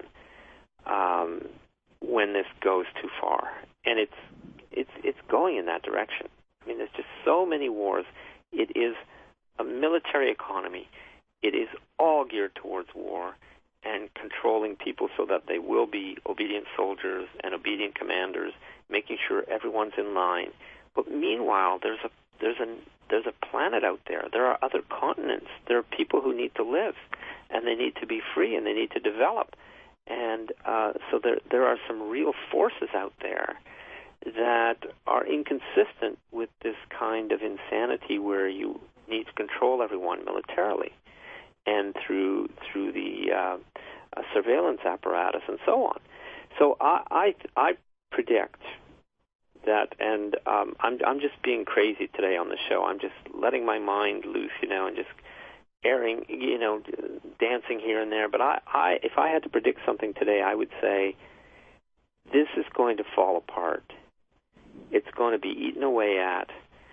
um, when this goes too far, and it's it's it's going in that direction. I mean, there's just so many wars. It is a military economy. It is all geared towards war and controlling people so that they will be obedient soldiers and obedient commanders, making sure everyone's in line. But meanwhile, there's a there's a there's a planet out there. There are other continents. There are people who need to live, and they need to be free, and they need to develop. And uh, so there there are some real forces out there that are inconsistent with this kind of insanity where you need to control everyone militarily and through through the uh, uh, surveillance apparatus and so on. So I I, I predict that, and um, I'm I'm just being crazy today on the show. I'm just letting my mind loose, you know, and just airing, you know, dancing here and there. But I, I if I had to predict something today, I would say this is going to fall apart. It's going to be eaten away at,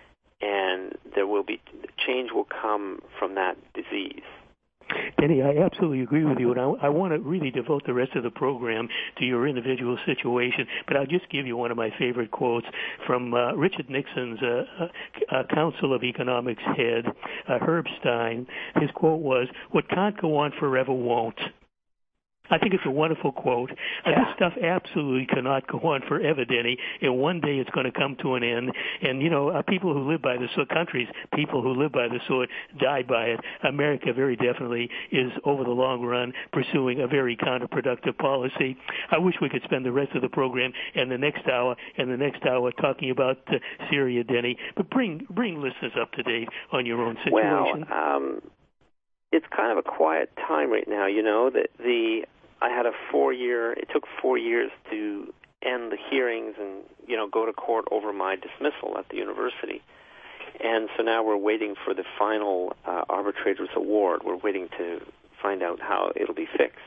and there will be change will come from that disease. Denny, I absolutely agree with you, and I, I want to really devote the rest of the program to your individual situation, but I'll just give you one of my favorite quotes from uh, Richard Nixon's uh, uh, Council of Economics head, uh, Herb Stein. His quote was, "What can't go on forever won't." I think it's a wonderful quote. Uh, yeah. This stuff absolutely cannot go on forever, Denny, and one day it's going to come to an end. And, you know, uh, people who live by the sword, countries, people who live by the sword, die by it. America very definitely is, over the long run, pursuing a very counterproductive policy. I wish we could spend the rest of the program and the next hour and the next hour talking about uh, Syria, Denny, but bring bring listeners up to date on your own situation. Well, um, it's kind of a quiet time right now, you know, that the I had a four-year, it took four years to end the hearings and, you know, go to court over my dismissal at the university. And so now we're waiting for the final uh, arbitrator's award. We're waiting to find out how it'll be fixed.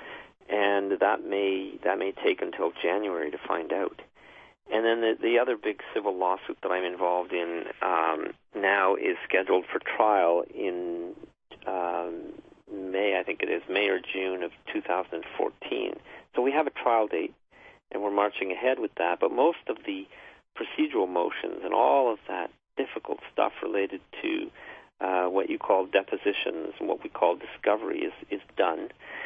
And that may that may take until January to find out. And then the, the other big civil lawsuit that I'm involved in um, now is scheduled for trial in um, May, I think it is, May or June of two thousand fourteen. So we have a trial date, and we're marching ahead with that. But most of the procedural motions and all of that difficult stuff related to uh, what you call depositions and what we call discovery is, is done.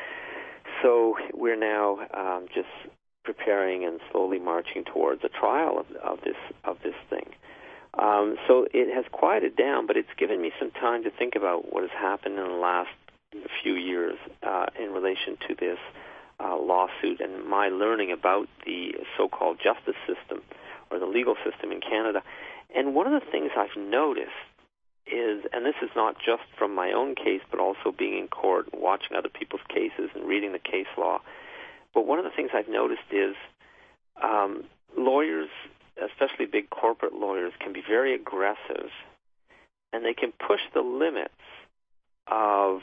So we're now um, just preparing and slowly marching towards a trial of, of this of this thing. Um, so it has quieted down, but it's given me some time to think about what has happened in the last few years uh, in relation to this uh, lawsuit and my learning about the so-called justice system or the legal system in Canada. And one of the things I've noticed is, and this is not just from my own case, but also being in court and watching other people's cases and reading the case law, but one of the things I've noticed is um, lawyers, especially big corporate lawyers, can be very aggressive, and they can push the limits of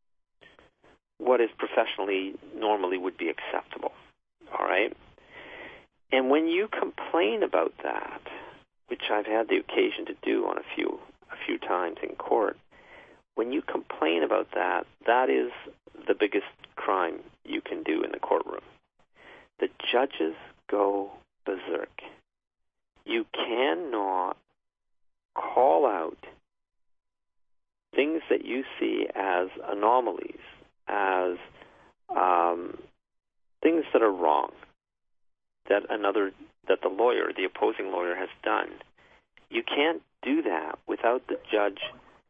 what is professionally normally would be acceptable, all right? And when you complain about that, which I've had the occasion to do on a few a few times in court, when you complain about that, that is the biggest crime you can do in the courtroom. The judges go berserk. You cannot call out things that you see as anomalies, as um, things that are wrong, that another, that the lawyer, the opposing lawyer, has done. You can't do that without the judge,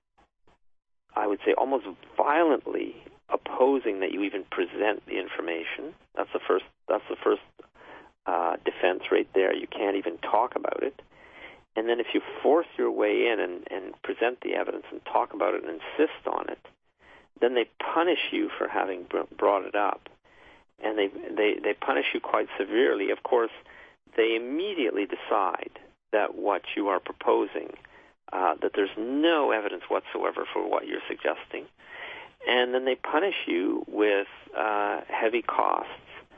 I would say, almost violently opposing that you even present the information. That's the first. That's the first uh, defense right there. You can't even talk about it. And then if you force your way in and, and present the evidence and talk about it and insist on it, then they punish you for having brought it up. And they, they, they punish you quite severely. Of course, they immediately decide that what you are proposing, uh, that there's no evidence whatsoever for what you're suggesting. And then they punish you with uh, heavy costs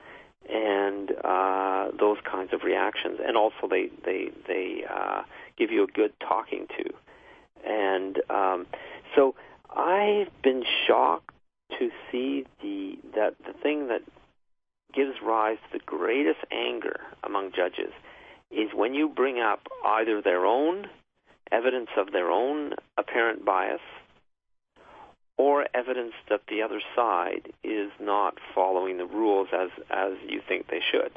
and uh, those kinds of reactions. And also they, they, they uh, give you a good talking to. And um, so I've been shocked to see the that the thing that gives rise to the greatest anger among judges is when you bring up either their own evidence of their own apparent bias or evidence that the other side is not following the rules as, as you think they should.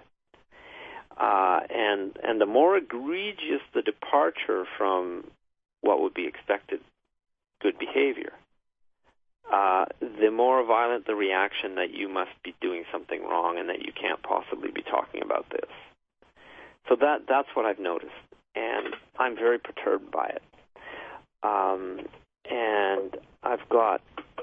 Uh, and and the more egregious the departure from what would be expected good behavior, uh, the more violent the reaction that you must be doing something wrong and that you can't possibly be talking about this. So that that's what I've noticed, and I'm very perturbed by it. Um, and I've got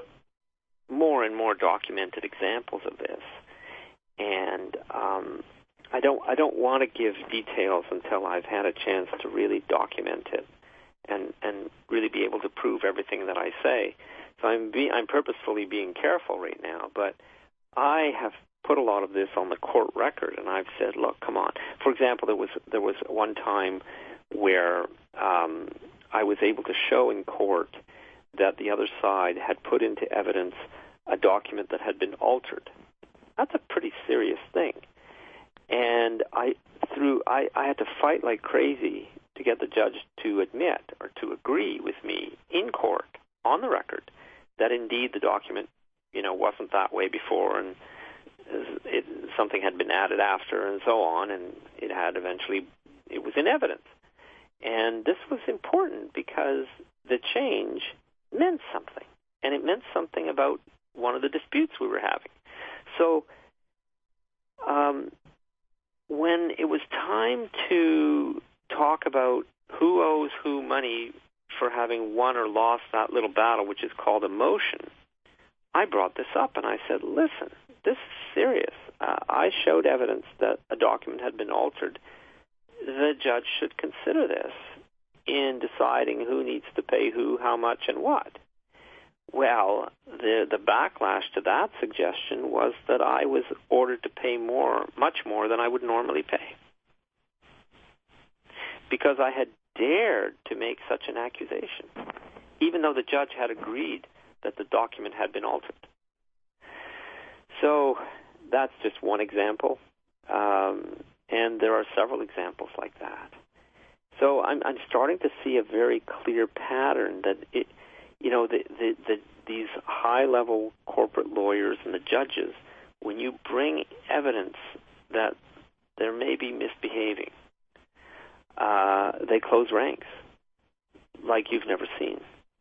more and more documented examples of this, and um, I don't I don't want to give details until I've had a chance to really document it and and really be able to prove everything that I say. So I'm be, I'm purposefully being careful right now, but I have put a lot of this on the court record, and I've said, look, come on. For example, there was there was one time where um, I was able to show in court that the other side had put into evidence a document that had been altered. That's a pretty serious thing. And I through I, I had to fight like crazy to get the judge to admit or to agree with me in court on the record that indeed the document, you know, wasn't that way before, and it, something had been added after, and so on, and it had eventually, it was in evidence. And this was important because the change meant something, and it meant something about one of the disputes we were having. So um, when it was time to talk about who owes who money for having won or lost that little battle, which is called a motion, I brought this up, and I said, listen, this is serious. Uh, I showed evidence that a document had been altered. The judge should consider this in deciding who needs to pay who, how much, and what. Well, the the backlash to that suggestion was that I was ordered to pay more, much more than I would normally pay, because I had dared to make such an accusation, even though the judge had agreed that the document had been altered. So that's just one example, um, and there are several examples like that. So I'm, I'm starting to see a very clear pattern that, it, you know, the, the, the, these high-level corporate lawyers and the judges, when you bring evidence that there may be misbehaving, uh, they close ranks like you've never seen.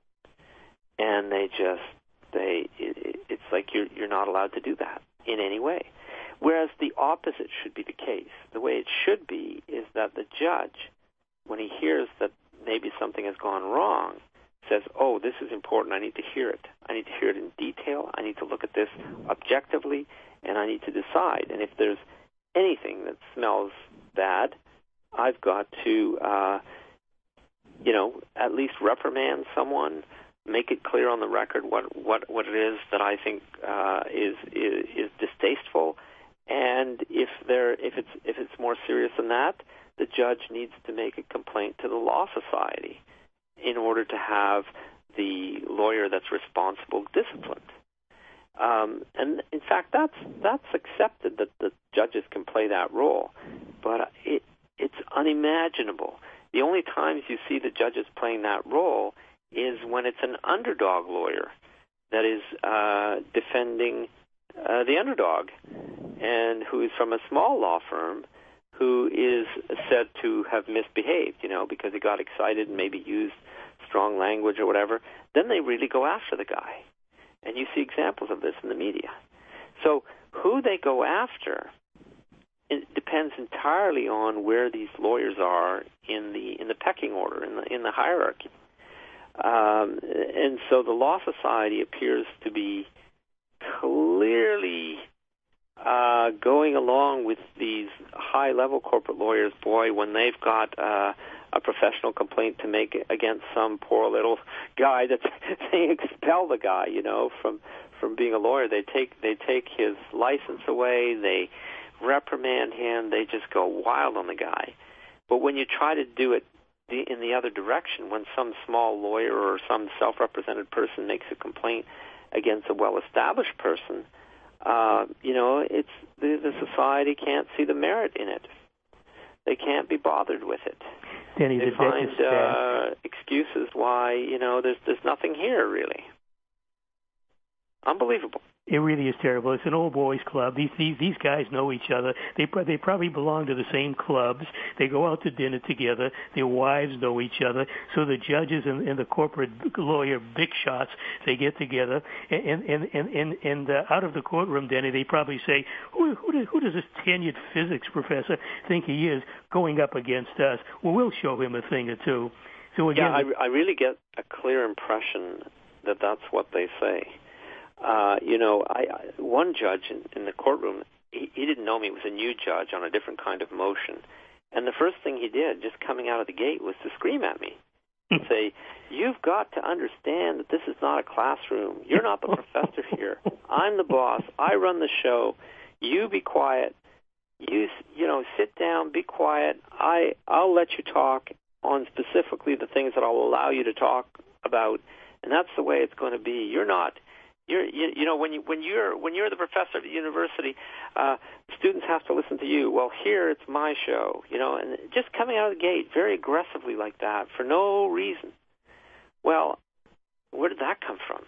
And they just, they, it, it's like you're, you're not allowed to do that in any way. Whereas the opposite should be the case. The way it should be is that the judge, when he hears that maybe something has gone wrong, says, oh, this is important, I need to hear it. I need to hear it in detail, I need to look at this objectively, and I need to decide. And if there's anything that smells bad, I've got to, uh, you know, at least reprimand someone, make it clear on the record what, what, what it is that I think uh, is, is is distasteful. And if there, if it's if it's more serious than that, the judge needs to make a complaint to the Law Society in order to have the lawyer that's responsible disciplined. Um, and in fact, that's that's accepted that the judges can play that role, but it it's unimaginable. The only times you see the judges playing that role is when it's an underdog lawyer that is uh, defending uh, the underdog, and who is from a small law firm, who is said to have misbehaved, you know, because he got excited and maybe used strong language or whatever. Then they really go after the guy. And you see examples of this in the media. So who they go after, it depends entirely on where these lawyers are in the in the pecking order, in the in the hierarchy. Um, and so the Law Society appears to be clearly uh, going along with these high-level corporate lawyers. Boy, when they've got uh, a professional complaint to make against some poor little guy, that they expel the guy, you know, from from being a lawyer. They take they take his license away. They reprimand him. They just go wild on the guy. But when you try to do it the, in the other direction, when some small lawyer or some self-represented person makes a complaint against a well-established person, uh, you know, it's the, the society can't see the merit in it. They can't be bothered with it. Danny, they the find uh, excuses why, you know, there's there's nothing here, really. Unbelievable. It really is terrible. It's an old boys club. These these these guys know each other. They they probably belong to the same clubs. They go out to dinner together. Their wives know each other. So the judges and, and the corporate lawyer big shots, they get together and and and and, and uh, out of the courtroom, Denny, they probably say, who who does, who does this tenured physics professor think he is going up against us? Well, we'll show him a thing or two. So again, yeah, I, I really get a clear impression that that's what they say. Uh, you know, I, I, one judge in, in the courtroom, he, he didn't know me. He was a new judge on a different kind of motion. And the first thing he did, just coming out of the gate, was to scream at me and say, you've got to understand that this is not a classroom. You're not the professor here. I'm the boss. I run the show. You be quiet. You, you know, sit down, be quiet. I, I'll let you talk on specifically the things that I'll allow you to talk about. And that's the way it's going to be. You're not... You're, you, you know, when you when you're when you're the professor at the university, uh, students have to listen to you. Well, here it's my show, you know, and just coming out of the gate very aggressively like that for no reason. Well, where did that come from?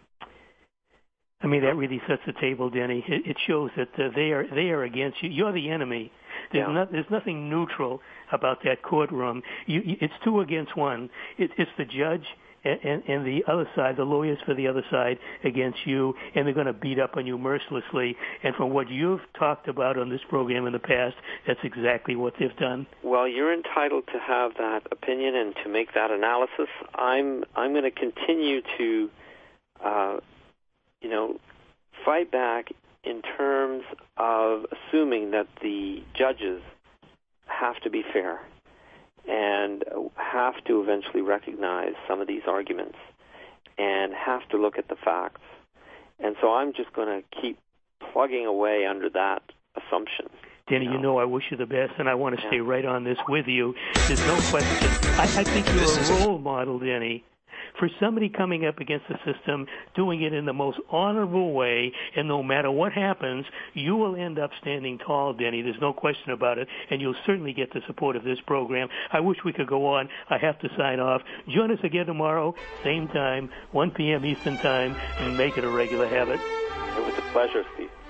I mean, that really sets the table, Denny. It, it shows that uh, they are they are against you. You're the enemy. There's, yeah. not, there's nothing neutral about that courtroom. You, you, it's two against one. It, it's the judge. And, and the other side, the lawyers for the other side against you, and they're going to beat up on you mercilessly. And from what you've talked about on this program in the past, that's exactly what they've done. Well, you're entitled to have that opinion and to make that analysis. I'm I'm going to continue to, uh, you know, fight back in terms of assuming that the judges have to be fair and have to eventually recognize some of these arguments and have to look at the facts. And so I'm just going to keep plugging away under that assumption. Danny, you know, you know I wish you the best, and I want to yeah. stay right on this with you. There's no question. I, I think you're this a role model, Danny, for somebody coming up against the system, doing it in the most honorable way, and no matter what happens, you will end up standing tall, Denny. There's no question about it, and you'll certainly get the support of this program. I wish we could go on. I have to sign off. Join us again tomorrow, same time, one p.m. Eastern Time, and make it a regular habit. It was a pleasure, Steve.